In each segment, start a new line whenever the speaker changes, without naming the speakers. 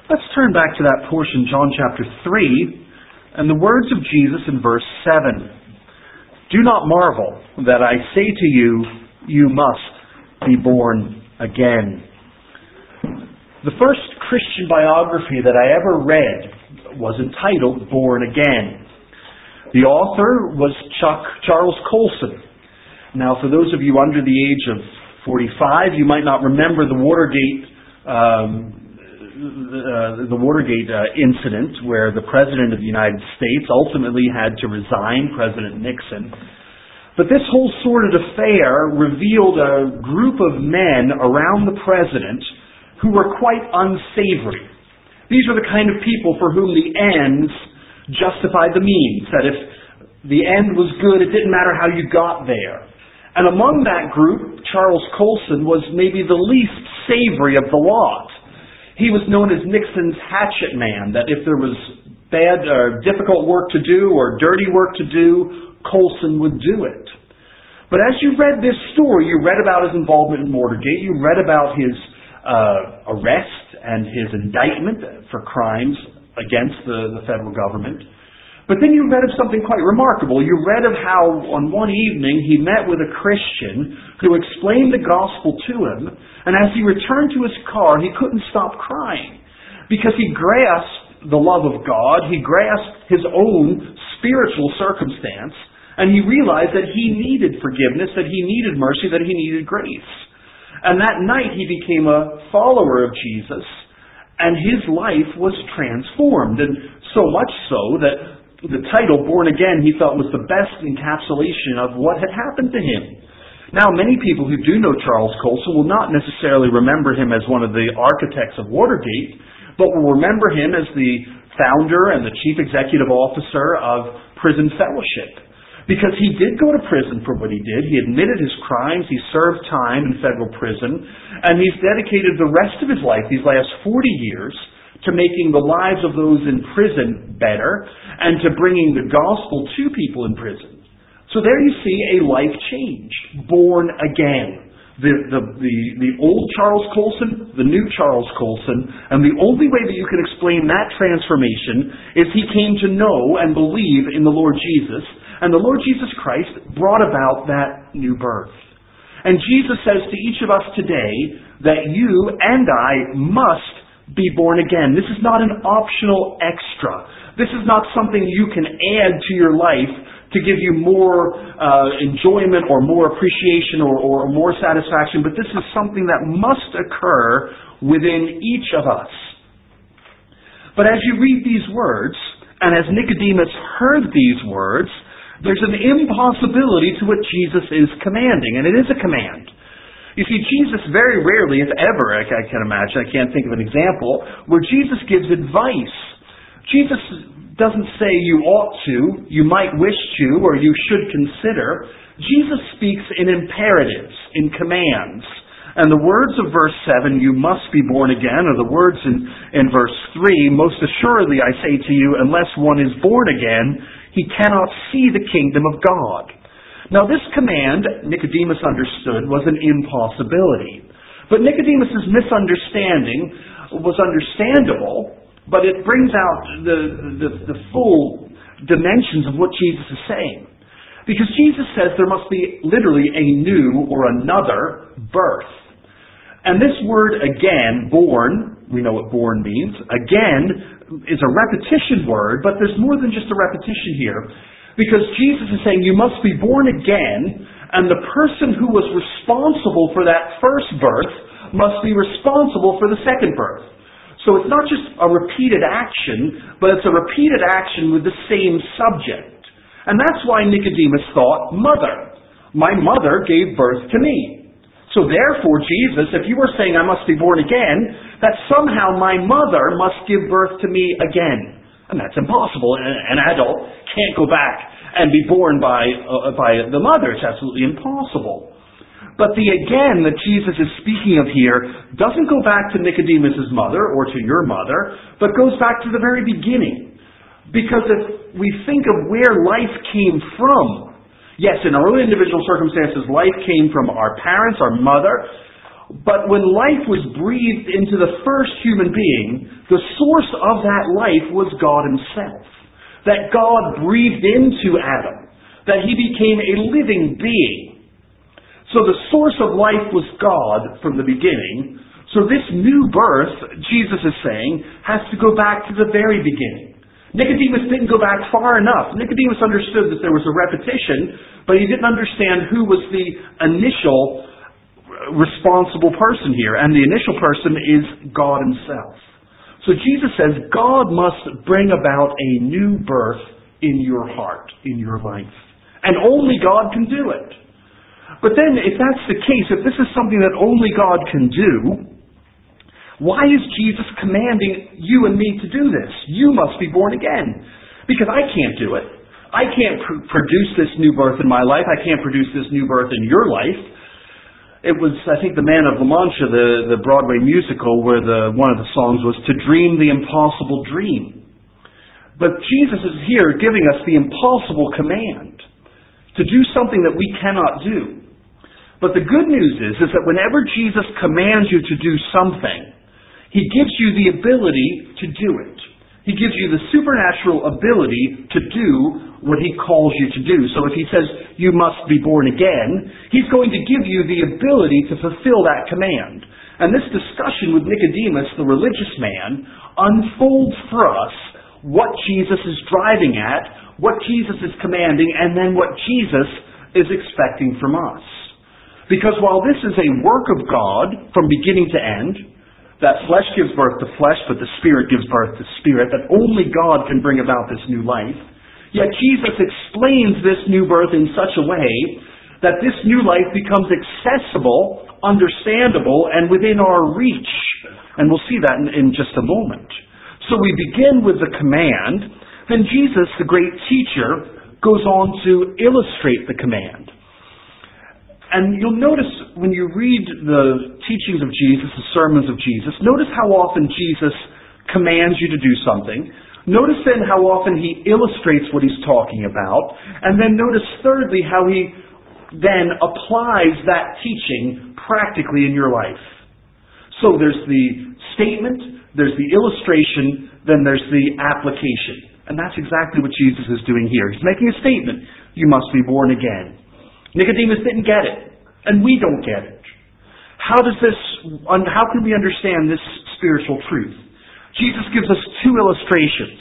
Let's turn back to that portion, John chapter 3, and the words of Jesus in verse 7. Do not marvel that I say to you, you must be born again. The first Christian biography that I ever read was entitled Born Again. The author was Charles Colson. Now, for those of you under the age of 45, you might not remember the Watergate incident where the President of the United States ultimately had to resign, President Nixon. But this whole sordid affair revealed a group of men around the President who were quite unsavory. These were the kind of people for whom the ends justified the means, that if the end was good, it didn't matter how you got there. And among that group, Charles Colson was maybe the least savory of the lot. He was known as Nixon's hatchet man, that if there was bad or difficult work to do or dirty work to do, Colson would do it. But as you read this story, you read about his involvement in Watergate, you read about his arrest and his indictment for crimes against the federal government. But then you read of something quite remarkable. You read of how on one evening he met with a Christian who explained the gospel to him, and as he returned to his car, he couldn't stop crying because he grasped the love of God, he grasped his own spiritual circumstance, and he realized that he needed forgiveness, that he needed mercy, that he needed grace. And that night he became a follower of Jesus, and his life was transformed, and so much so that the title, Born Again, he felt was the best encapsulation of what had happened to him. Now, many people who do know Charles Colson will not necessarily remember him as one of the architects of Watergate, but will remember him as the founder and the chief executive officer of Prison Fellowship. Because he did go to prison for what he did. He admitted his crimes. He served time in federal prison. And he's dedicated the rest of his life, these last 40 years, to making the lives of those in prison better and to bringing the gospel to people in prison. So there you see a life change, born again. The old Charles Colson, the new Charles Colson, and the only way that you can explain that transformation is he came to know and believe in the Lord Jesus, and the Lord Jesus Christ brought about that new birth. And Jesus says to each of us today that you and I must be born again. This is not an optional extra. This is not something you can add to your life to give you more enjoyment or more appreciation or more satisfaction, but this is something that must occur within each of us. But as you read these words, and as Nicodemus heard these words, there's an impossibility to what Jesus is commanding, and it is a command. You see, Jesus very rarely, if ever, I can imagine, I can't think of an example, where Jesus gives advice. Jesus doesn't say you ought to, you might wish to, or you should consider. Jesus speaks in imperatives, in commands. And the words of verse 7, you must be born again, or the words in verse 3, most assuredly I say to you, unless one is born again, he cannot see the kingdom of God. Now this command, Nicodemus understood, was an impossibility. But Nicodemus' misunderstanding was understandable, but it brings out the full dimensions of what Jesus is saying. Because Jesus says there must be literally a new or another birth. And this word again, born, we know what born means, again is a repetition word, but there's more than just a repetition here. Because Jesus is saying you must be born again, and the person who was responsible for that first birth must be responsible for the second birth. So it's not just a repeated action, but it's a repeated action with the same subject. And that's why Nicodemus thought, mother. My mother gave birth to me. So therefore, Jesus, if you were saying I must be born again, that somehow my mother must give birth to me again. And that's impossible. An adult can't go back and be born by the mother. It's absolutely impossible. But the again that Jesus is speaking of here doesn't go back to Nicodemus' mother or to your mother, but goes back to the very beginning. Because if we think of where life came from, yes, in our own individual circumstances, life came from our parents, our mother. But when life was breathed into the first human being, the source of that life was God himself. That God breathed into Adam. That he became a living being. So the source of life was God from the beginning. So this new birth, Jesus is saying, has to go back to the very beginning. Nicodemus didn't go back far enough. Nicodemus understood that there was a repetition, but he didn't understand who was the initial responsible person here. And the initial person is God himself. So Jesus says God must bring about a new birth in your heart, in your life. And only God can do it. But then, if that's the case, if this is something that only God can do, why is Jesus commanding you and me to do this? You must be born again. Because I can't do it. I can't produce this new birth in my life. I can't produce this new birth in your life. It was, I think, The Man of La Mancha, the Broadway musical, where one of the songs was, "To dream the impossible dream." But Jesus is here giving us the impossible command to do something that we cannot do. But the good news is that whenever Jesus commands you to do something, he gives you the ability to do it. He gives you the supernatural ability to do what he calls you to do. So if he says, you must be born again, he's going to give you the ability to fulfill that command. And this discussion with Nicodemus, the religious man, unfolds for us what Jesus is driving at, what Jesus is commanding, and then what Jesus is expecting from us. Because while this is a work of God from beginning to end, that flesh gives birth to flesh, but the Spirit gives birth to spirit, that only God can bring about this new life, yet Jesus explains this new birth in such a way that this new life becomes accessible, understandable, and within our reach. And we'll see that in just a moment. So we begin with the command, then Jesus, the great teacher, goes on to illustrate the command. And you'll notice when you read the teachings of Jesus, the sermons of Jesus, notice how often Jesus commands you to do something. Notice then how often he illustrates what he's talking about. And then notice thirdly how he then applies that teaching practically in your life. So there's the statement, there's the illustration, then there's the application. And that's exactly what Jesus is doing here. He's making a statement. You must be born again. Nicodemus didn't get it, and we don't get it. How can we understand this spiritual truth? Jesus gives us two illustrations.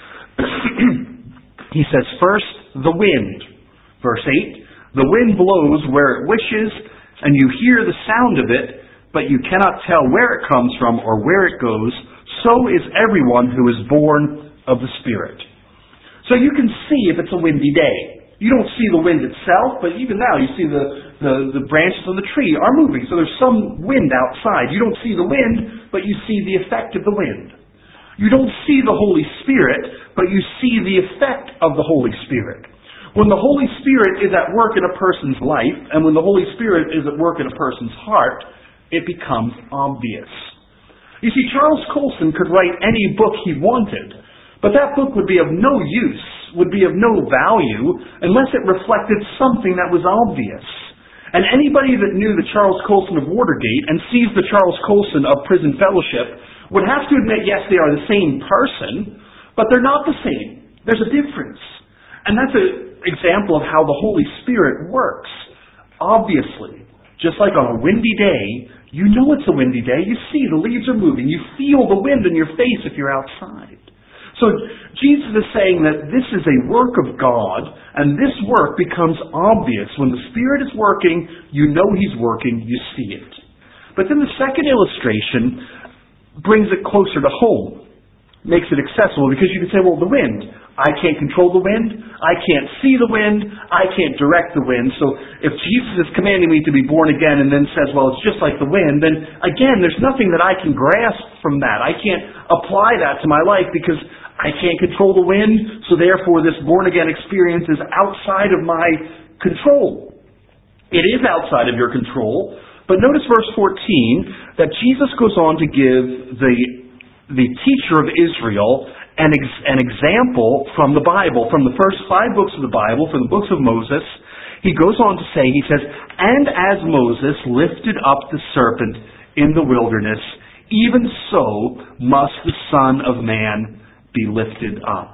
He says, first, the wind. Verse 8, the wind blows where it wishes, and you hear the sound of it, but you cannot tell where it comes from or where it goes. So is everyone who is born of the Spirit. So you can see if it's a windy day. You don't see the wind itself, but even now you see the branches of the tree are moving. So there's some wind outside. You don't see the wind, but you see the effect of the wind. You don't see the Holy Spirit, but you see the effect of the Holy Spirit. When the Holy Spirit is at work in a person's life, and when the Holy Spirit is at work in a person's heart, it becomes obvious. You see, Charles Colson could write any book he wanted, but that book would be of no use, would be of no value, unless it reflected something that was obvious. And anybody that knew the Charles Colson of Watergate and sees the Charles Colson of Prison Fellowship would have to admit, yes, they are the same person, but they're not the same. There's a difference. And that's an example of how the Holy Spirit works. Obviously, just like on a windy day, you know it's a windy day. You see the leaves are moving. You feel the wind in your face if you're outside. So Jesus is saying that this is a work of God, and this work becomes obvious. When the Spirit is working, you know He's working, you see it. But then the second illustration brings it closer to home, makes it accessible, because you can say, well, the wind. I can't control the wind. I can't see the wind. I can't direct the wind. So if Jesus is commanding me to be born again and then says, well, it's just like the wind, then again, there's nothing that I can grasp from that. I can't apply that to my life because I can't control the wind, so therefore this born-again experience is outside of my control. It is outside of your control, but notice verse 14, that Jesus goes on to give the teacher of Israel an example from the Bible, from the first 5 books of the Bible, from the books of Moses. He goes on to say, he says, And as Moses lifted up the serpent in the wilderness, even so must the Son of Man be lifted up.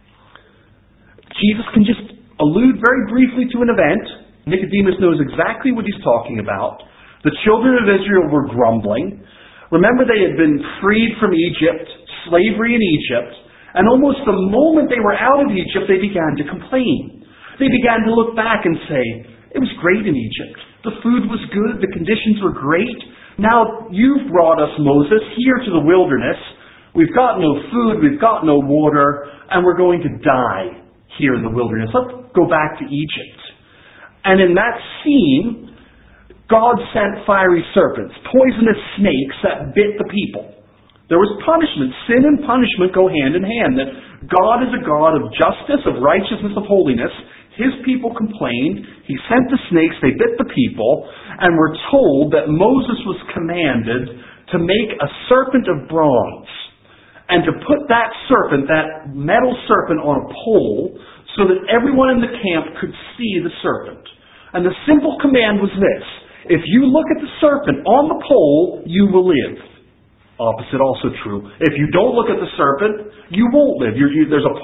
Jesus can just allude very briefly to an event. Nicodemus knows exactly what he's talking about. The children of Israel were grumbling. Remember, they had been freed from Egypt, slavery in Egypt, and almost the moment they were out of Egypt, they began to complain. They began to look back and say, it was great in Egypt. The food was good. The conditions were great. Now you've brought us, Moses, here to the wilderness. We've got no food. We've got no water. And we're going to die here in the wilderness. Let's go back to Egypt. And in that scene, God sent fiery serpents, poisonous snakes that bit the people. There was punishment. Sin and punishment go hand in hand. That God is a God of justice, of righteousness, of holiness. His people complained. He sent the snakes. They bit the people. And we're told that Moses was commanded to make a serpent of bronze and to put that serpent, that metal serpent, on a pole so that everyone in the camp could see the serpent. And the simple command was this: if you look at the serpent on the pole, you will live. Opposite also true. If you don't look at the serpent, you won't live. There's a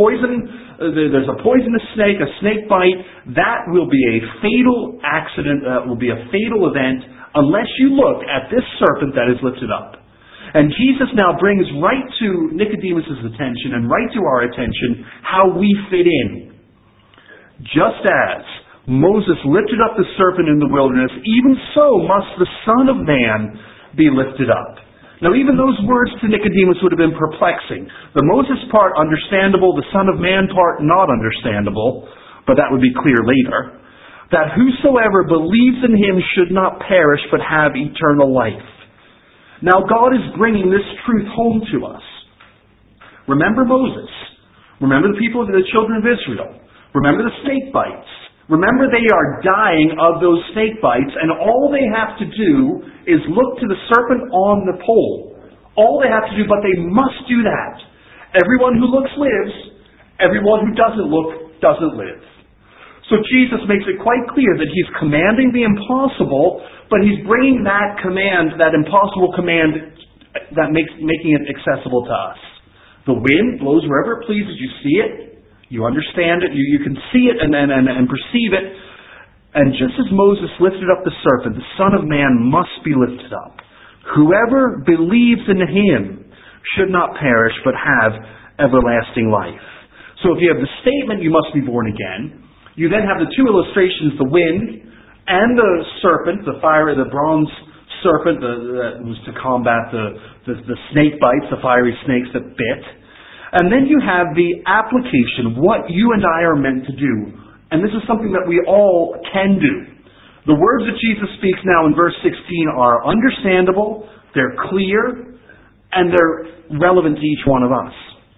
poisonous snake, a snake bite. That will be a fatal accident. That will be a fatal event unless you look at this serpent that is lifted up. And Jesus now brings right to Nicodemus' attention and right to our attention how we fit in. Just as Moses lifted up the serpent in the wilderness, even so must the Son of Man be lifted up. Now, even those words to Nicodemus would have been perplexing. The Moses part, understandable. The Son of Man part, not understandable. But that would be clear later. That whosoever believes in him should not perish, but have eternal life. Now, God is bringing this truth home to us. Remember Moses. Remember the people of the children of Israel. Remember the snake bites. Remember, they are dying of those snake bites, and all they have to do is look to the serpent on the pole. All they have to do, but they must do that. Everyone who looks lives. Everyone who doesn't look doesn't live. So Jesus makes it quite clear that He's commanding the impossible, but He's bringing that command, that impossible command, making it accessible to us. The wind blows wherever it pleases. You see it. You understand it, you can see it and perceive it. And just as Moses lifted up the serpent, the Son of Man must be lifted up. Whoever believes in Him should not perish, but have everlasting life. So if you have the statement, you must be born again, you then have the two illustrations, the wind and the serpent, the bronze serpent that was to combat the snake bites, the fiery snakes that bit. And then you have the application, what you and I are meant to do. And this is something that we all can do. The words that Jesus speaks now in verse 16 are understandable, they're clear, and they're relevant to each one of us.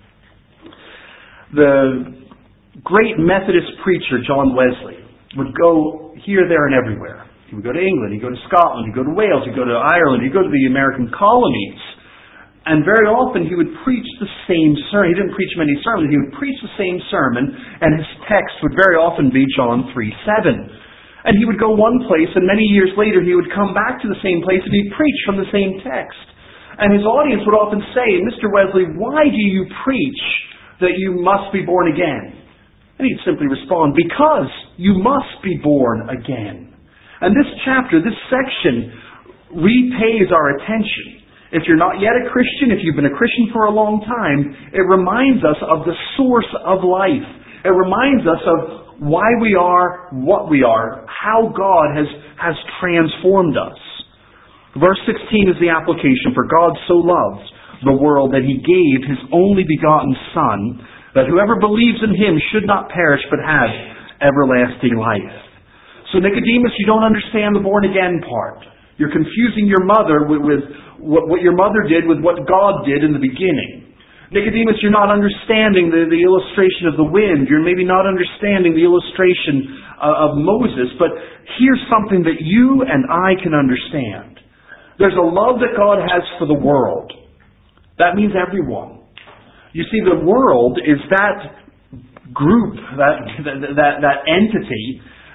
The great Methodist preacher, John Wesley, would go here, there, and everywhere. He would go to England, he'd go to Scotland, he'd go to Wales, he'd go to Ireland, he'd go to the American colonies. And very often he would preach the same sermon. He didn't preach many sermons. He would preach the same sermon, and his text would very often be John 3:7. And he would go one place, and many years later he would come back to the same place, and he'd preach from the same text. And his audience would often say, Mr. Wesley, why do you preach that you must be born again? And he'd simply respond, because you must be born again. And this chapter, this section, repays our attention. If you're not yet a Christian, if you've been a Christian for a long time, it reminds us of the source of life. It reminds us of why we are what we are, how God has transformed us. Verse 16 is the application. For God so loved the world that He gave His only begotten Son, that whoever believes in Him should not perish but have everlasting life. So Nicodemus, you don't understand the born again part. You're confusing your mother with what your mother did with what God did in the beginning. Nicodemus, you're not understanding the illustration of the wind. You're maybe not understanding the illustration of Moses. But here's something that you and I can understand. There's a love that God has for the world. That means everyone. You see, the world is that group, that entity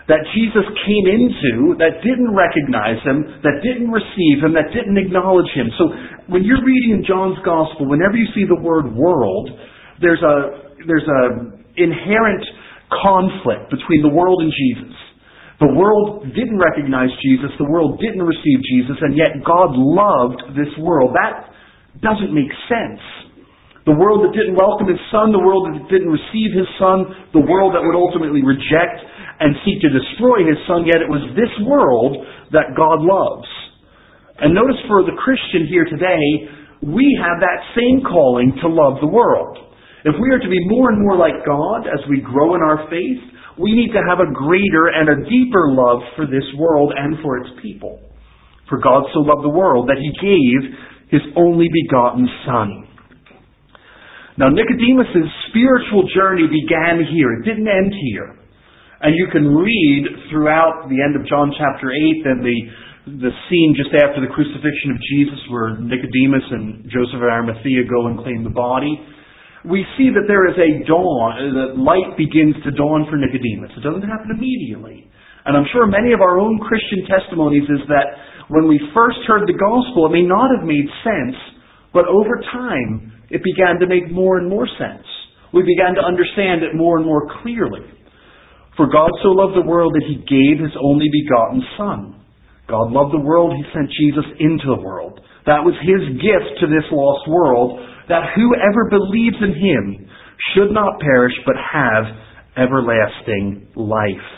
that Jesus came into that didn't recognize him, that didn't receive him, that didn't acknowledge him. So when you're reading in John's Gospel, whenever you see the word world, there's a inherent conflict between the world and Jesus. The world didn't recognize Jesus, the world didn't receive Jesus, and yet God loved this world. That doesn't make sense. The world that didn't welcome his Son, the world that didn't receive his Son, the world that would ultimately reject and seek to destroy his Son, yet it was this world that God loves. And notice for the Christian here today, we have that same calling to love the world. If we are to be more and more like God as we grow in our faith, we need to have a greater and a deeper love for this world and for its people. For God so loved the world that he gave his only begotten Son. Now, Nicodemus' spiritual journey began here. It didn't end here. And you can read throughout the end of John chapter 8 and the scene just after the crucifixion of Jesus where Nicodemus and Joseph of Arimathea go and claim the body. We see that there is a dawn, that light begins to dawn for Nicodemus. It doesn't happen immediately. And I'm sure many of our own Christian testimonies is that when we first heard the gospel, it may not have made sense, but over time, it began to make more and more sense. We began to understand it more and more clearly. For God so loved the world that he gave his only begotten Son. God loved the world, he sent Jesus into the world. That was his gift to this lost world, that whoever believes in him should not perish but have everlasting life.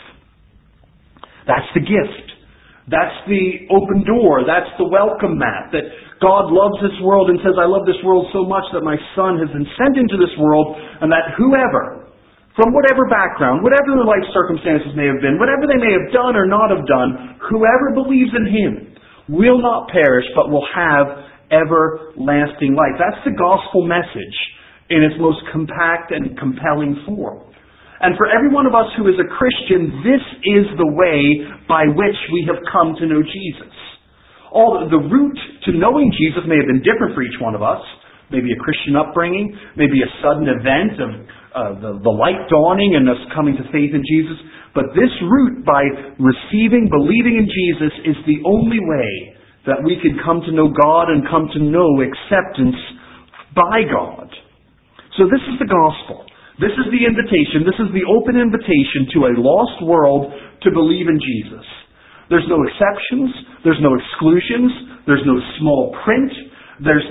That's the gift. That's the open door. That's the welcome mat. That God loves this world and says, I love this world so much that my Son has been sent into this world, and that whoever, from whatever background, whatever their life circumstances may have been, whatever they may have done or not have done, whoever believes in him will not perish but will have everlasting life. That's the gospel message in its most compact and compelling form. And for every one of us who is a Christian, this is the way by which we have come to know Jesus. The route to knowing Jesus may have been different for each one of us. Maybe a Christian upbringing, maybe a sudden event of the light dawning and us coming to faith in Jesus. But this route by receiving, believing in Jesus is the only way that we can come to know God and come to know acceptance by God. So this is the gospel. This is the invitation. This is the open invitation to a lost world to believe in Jesus. There's no exceptions. There's no exclusions. There's no small print. There's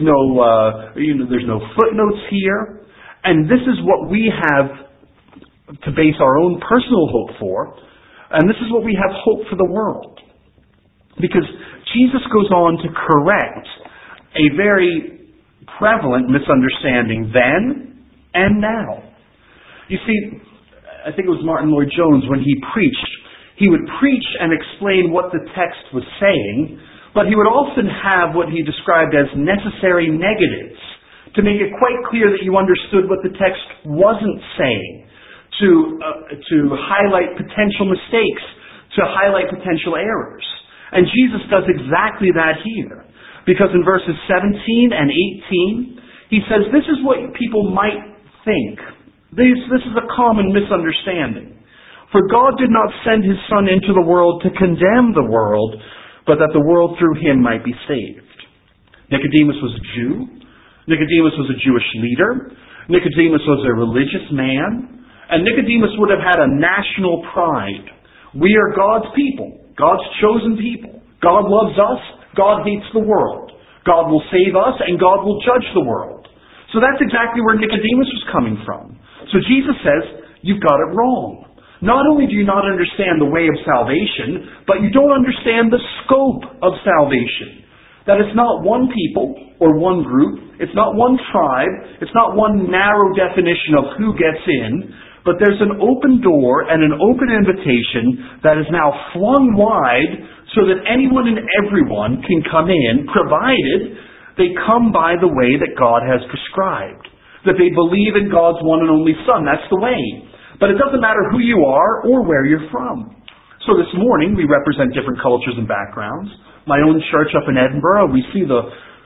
no footnotes here. And this is what we have to base our own personal hope for. And this is what we have hope for the world. Because Jesus goes on to correct a very prevalent misunderstanding then and now. You see, I think it was Martin Lloyd-Jones when he preached. He would preach and explain what the text was saying, but he would often have what he described as necessary negatives to make it quite clear that you understood what the text wasn't saying, to highlight potential mistakes, to highlight potential errors. And Jesus does exactly that here. Because in verses 17 and 18, he says, this is what people might think. This is a common misunderstanding. For God did not send his Son into the world to condemn the world, but that the world through him might be saved. Nicodemus was a Jew. Nicodemus was a Jewish leader. Nicodemus was a religious man. And Nicodemus would have had a national pride. We are God's people, God's chosen people. God loves us. God hates the world. God will save us, and God will judge the world. So that's exactly where Nicodemus was coming from. So Jesus says, you've got it wrong. Not only do you not understand the way of salvation, but you don't understand the scope of salvation. That it's not one people or one group, it's not one tribe, it's not one narrow definition of who gets in, but there's an open door and an open invitation that is now flung wide so that anyone and everyone can come in, provided they come by the way that God has prescribed. That they believe in God's one and only Son. That's the way. But it doesn't matter who you are or where you're from. So this morning we represent different cultures and backgrounds. My own church up in Edinburgh, we see the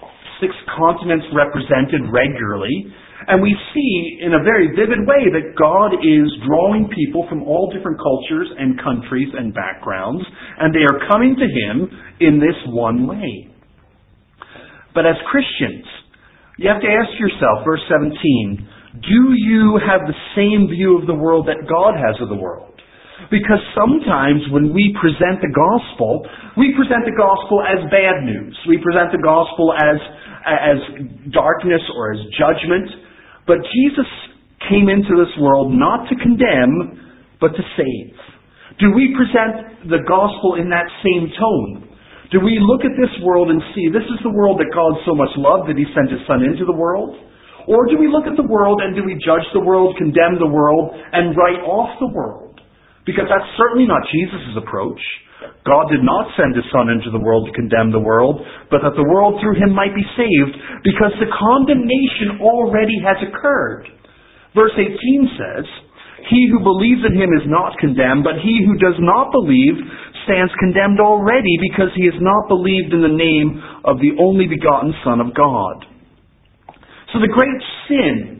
6 continents represented regularly. And we see in a very vivid way that God is drawing people from all different cultures and countries and backgrounds, and they are coming to Him in this one way. But as Christians, you have to ask yourself, verse 17, do you have the same view of the world that God has of the world? Because sometimes when we present the gospel as bad news. We present the gospel as darkness or as judgment. But Jesus came into this world not to condemn, but to save. Do we present the gospel in that same tone? Do we look at this world and see this is the world that God so much loved that He sent His Son into the world? Or do we look at the world and do we judge the world, condemn the world, and write off the world? Because that's certainly not Jesus' approach. God did not send His Son into the world to condemn the world, but that the world through Him might be saved, because the condemnation already has occurred. Verse 18 says, "He who believes in Him is not condemned, but he who does not believe stands condemned already, because he has not believed in the name of the only begotten Son of God." So the great sin,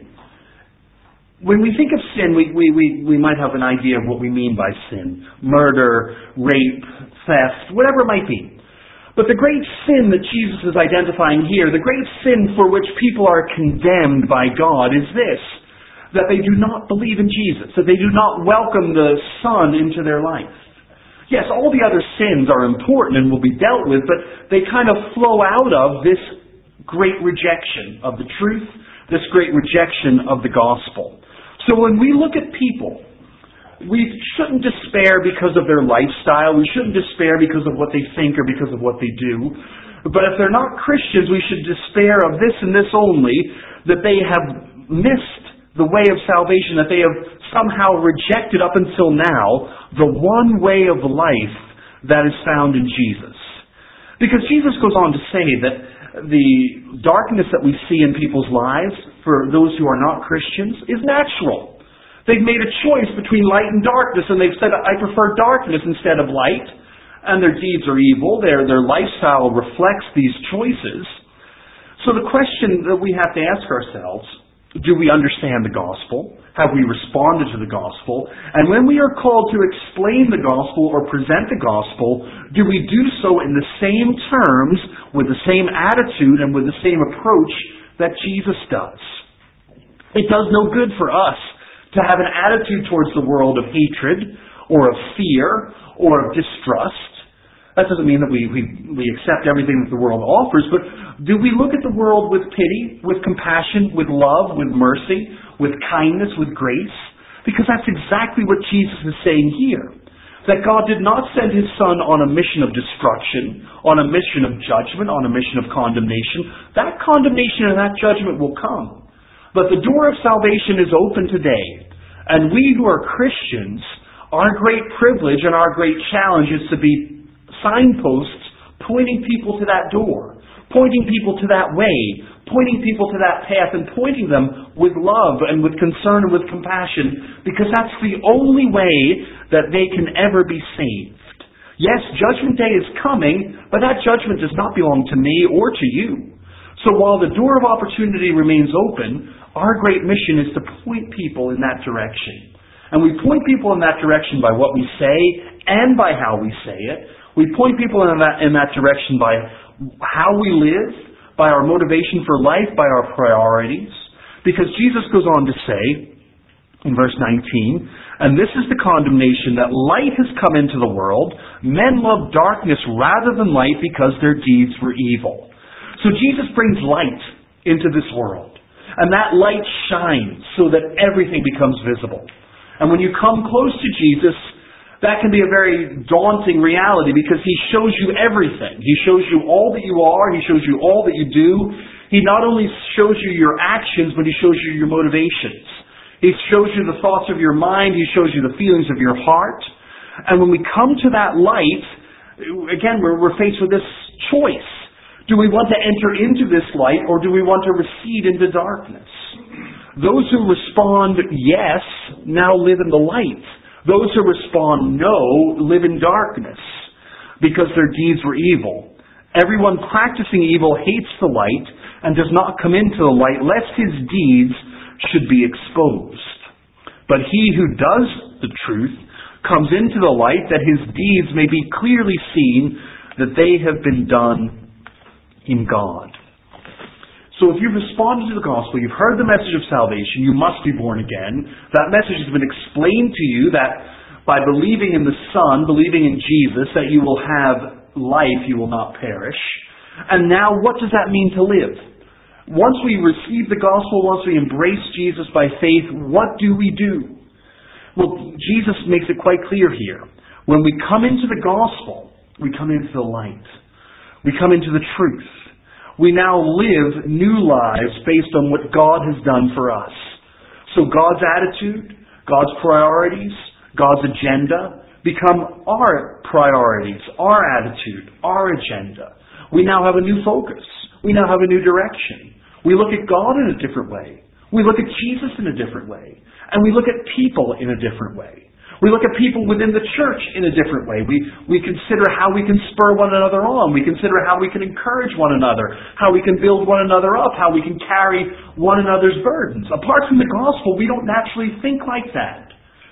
when we think of sin, we might have an idea of what we mean by sin. Murder, rape, theft, whatever it might be. But the great sin that Jesus is identifying here, the great sin for which people are condemned by God is this: that they do not believe in Jesus, that they do not welcome the Son into their life. Yes, all the other sins are important and will be dealt with, but they kind of flow out of this great rejection of the truth, this great rejection of the gospel. So when we look at people, we shouldn't despair because of their lifestyle. We shouldn't despair because of what they think or because of what they do. But if they're not Christians, we should despair of this and this only, that they have missed the way of salvation, that they have somehow rejected up until now the one way of life that is found in Jesus. Because Jesus goes on to say that the darkness that we see in people's lives, for those who are not Christians, is natural. They've made a choice between light and darkness, and they've said, I prefer darkness instead of light, and their deeds are evil. Their lifestyle reflects these choices. So the question that we have to ask ourselves, do we understand the gospel? Have we responded to the gospel? And when we are called to explain the gospel or present the gospel, do we do so in the same terms, with the same attitude, and with the same approach that Jesus does? It does no good for us to have an attitude towards the world of hatred, or of fear, or of distrust. That doesn't mean that we accept everything that the world offers, but do we look at the world with pity, with compassion, with love, with mercy, with kindness, with grace? Because that's exactly what Jesus is saying here. That God did not send His Son on a mission of destruction, on a mission of judgment, on a mission of condemnation. That condemnation and that judgment will come. But the door of salvation is open today. And we who are Christians, our great privilege and our great challenge is to be signposts pointing people to that door, pointing people to that way, pointing people to that path, and pointing them with love and with concern and with compassion, because that's the only way that they can ever be saved. Yes, Judgment Day is coming, but that judgment does not belong to me or to you. So while the door of opportunity remains open, our great mission is to point people in that direction. And we point people in that direction by what we say and by how we say it. We point people in that direction by how we live, by our motivation for life, by our priorities. Because Jesus goes on to say, in verse 19, "And this is the condemnation, that light has come into the world. Men love darkness rather than light, because their deeds were evil." So Jesus brings light into this world. And that light shines so that everything becomes visible. And when you come close to Jesus, that can be a very daunting reality, because He shows you everything. He shows you all that you are. He shows you all that you do. He not only shows you your actions, but He shows you your motivations. He shows you the thoughts of your mind. He shows you the feelings of your heart. And when we come to that light, again, we're faced with this choice. Do we want to enter into this light, or do we want to recede into darkness? Those who respond yes now live in the light. Those who respond no live in darkness, because their deeds were evil. Everyone practicing evil hates the light and does not come into the light, lest his deeds should be exposed. But he who does the truth comes into the light, that his deeds may be clearly seen, that they have been done in God. So if you've responded to the gospel, you've heard the message of salvation, you must be born again. That message has been explained to you that by believing in the Son, believing in Jesus, that you will have life, you will not perish. And now what does that mean to live? Once we receive the gospel, once we embrace Jesus by faith, what do we do? Well, Jesus makes it quite clear here. When we come into the gospel, we come into the light. We come into the truth. We now live new lives based on what God has done for us. So God's attitude, God's priorities, God's agenda become our priorities, our attitude, our agenda. We now have a new focus. We now have a new direction. We look at God in a different way. We look at Jesus in a different way. And we look at people in a different way. We look at people within the church in a different way. We consider how we can spur one another on. We consider how we can encourage one another, how we can build one another up, how we can carry one another's burdens. Apart from the gospel, we don't naturally think like that.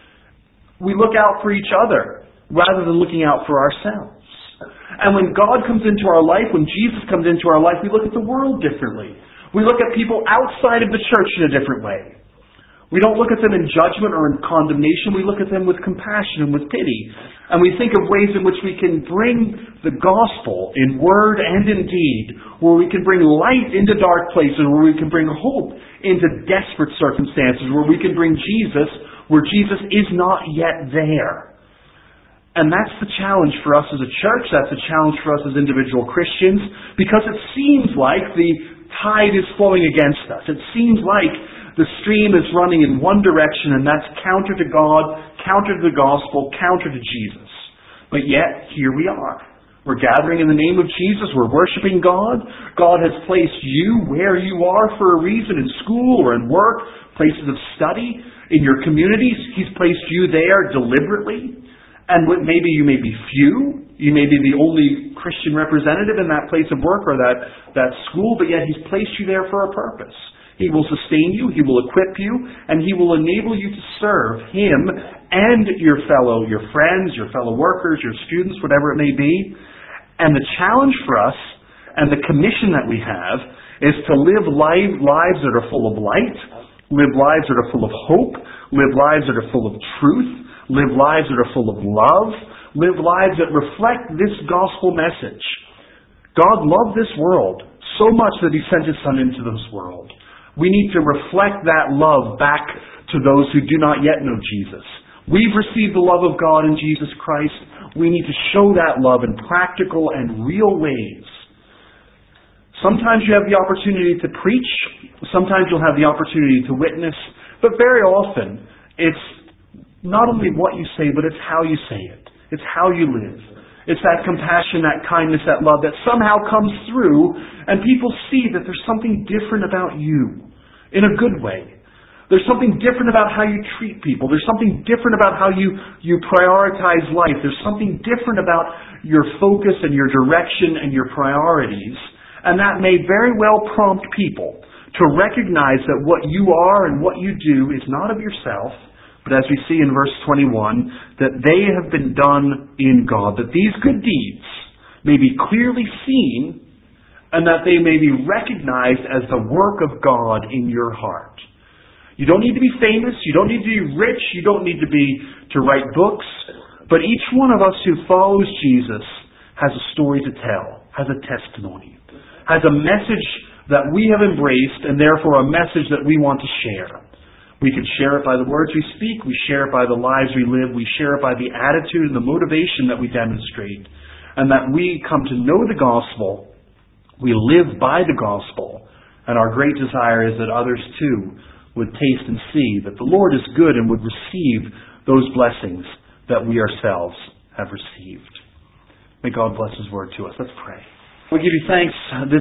We look out for each other rather than looking out for ourselves. And when God comes into our life, when Jesus comes into our life, we look at the world differently. We look at people outside of the church in a different way. We don't look at them in judgment or in condemnation. We look at them with compassion and with pity. And we think of ways in which we can bring the gospel in word and in deed, where we can bring light into dark places, where we can bring hope into desperate circumstances, where we can bring Jesus where Jesus is not yet there. And that's the challenge for us as a church. That's a challenge for us as individual Christians, because it seems like the tide is flowing against us. It seems like the stream is running in one direction, and that's counter to God, counter to the gospel, counter to Jesus. But yet, here we are. We're gathering in the name of Jesus. We're worshiping God. God has placed you where you are for a reason, in school or in work, places of study, in your communities. He's placed you there deliberately. And maybe you may be few. You may be the only Christian representative in that place of work or that school, but yet He's placed you there for a purpose. He will sustain you, He will equip you, and He will enable you to serve Him and your friends, your fellow workers, your students, whatever it may be. And the challenge for us, and the commission that we have, is to live lives that are full of light, live lives that are full of hope, live lives that are full of truth, live lives that are full of love, live lives that reflect this gospel message. God loved this world so much that He sent His Son into this world. We need to reflect that love back to those who do not yet know Jesus. We've received the love of God in Jesus Christ. We need to show that love in practical and real ways. Sometimes you have the opportunity to preach. Sometimes you'll have the opportunity to witness. But very often, it's not only what you say, but it's how you say it. It's how you live. It's that compassion, that kindness, that love that somehow comes through, and people see that there's something different about you, in a good way. There's something different about how you treat people. There's something different about how you prioritize life. There's something different about your focus and your direction and your priorities. And that may very well prompt people to recognize that what you are and what you do is not of yourself, but as we see in verse 21, that they have been done in God, that these good deeds may be clearly seen, and that they may be recognized as the work of God in your heart. You don't need to be famous, you don't need to be rich, you don't need to write books, but each one of us who follows Jesus has a story to tell, has a testimony, has a message that we have embraced, and therefore a message that we want to share. We can share it by the words we speak. We share it by the lives we live. We share it by the attitude and the motivation that we demonstrate. And that we come to know the gospel. We live by the gospel. And our great desire is that others too would taste and see that the Lord is good and would receive those blessings that we ourselves have received. May God bless His word to us. Let's pray. We give You thanks